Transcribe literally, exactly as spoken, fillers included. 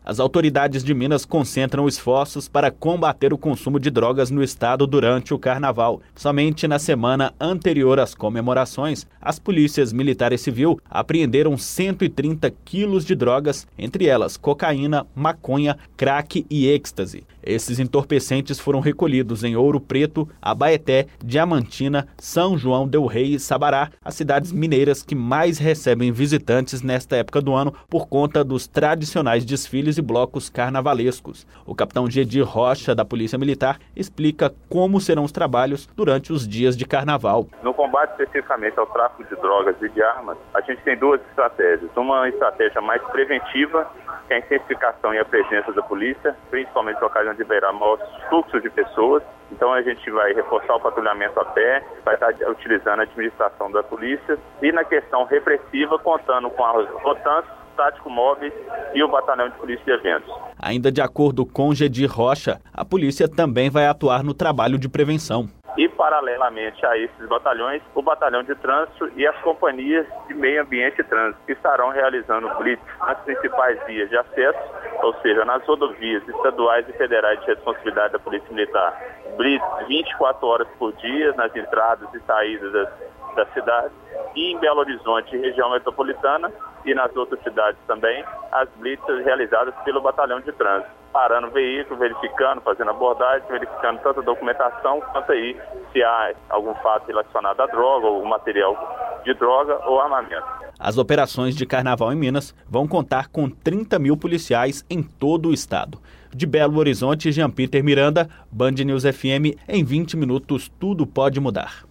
As autoridades de Minas concentram esforços para combater o consumo de drogas no estado durante o carnaval. Somente na semana anterior às comemorações, as polícias militar e civil apreenderam cento e trinta quilos de drogas, entre elas cocaína, maconha, crack e êxtase. Esses entorpecentes foram recolhidos em Ouro Preto, Abaeté, Diamantina, São João del Rei e Sabará, as cidades mineiras que mais recebem visitantes nesta época do ano por conta dos tradicionais desfiles e blocos carnavalescos. O capitão Gedir Rocha, da Polícia Militar, explica como serão os trabalhos durante os dias de carnaval. No combate especificamente ao tráfico de drogas e de armas, a gente tem duas estratégias. Uma estratégia mais preventiva, que é a intensificação e a presença da polícia, principalmente por ocasião de liberar maiores fluxos de pessoas. Então a gente vai reforçar o patrulhamento a pé, vai estar utilizando a administração da polícia e na questão repressiva, contando com a OTAN, tático móveis e o batalhão de polícia de eventos. Ainda de acordo com Gedir Rocha, a polícia também vai atuar no trabalho de prevenção. E, paralelamente a esses batalhões, o batalhão de trânsito e as companhias de meio ambiente e trânsito, que estarão realizando blitz nas principais vias de acesso, ou seja, nas rodovias estaduais e federais de responsabilidade da Polícia Militar. Blitz vinte e quatro horas por dia nas entradas e saídas das, das cidades. E em Belo Horizonte, região metropolitana, e nas outras cidades também, as blitz realizadas pelo batalhão de trânsito, parando o veículo, verificando, fazendo abordagem, verificando tanto a documentação quanto aí se há algum fato relacionado à droga ou material de droga ou armamento. As operações de carnaval em Minas vão contar com trinta mil policiais em todo o estado. De Belo Horizonte, Jean Peter Miranda, Band News F M, em vinte minutos tudo pode mudar.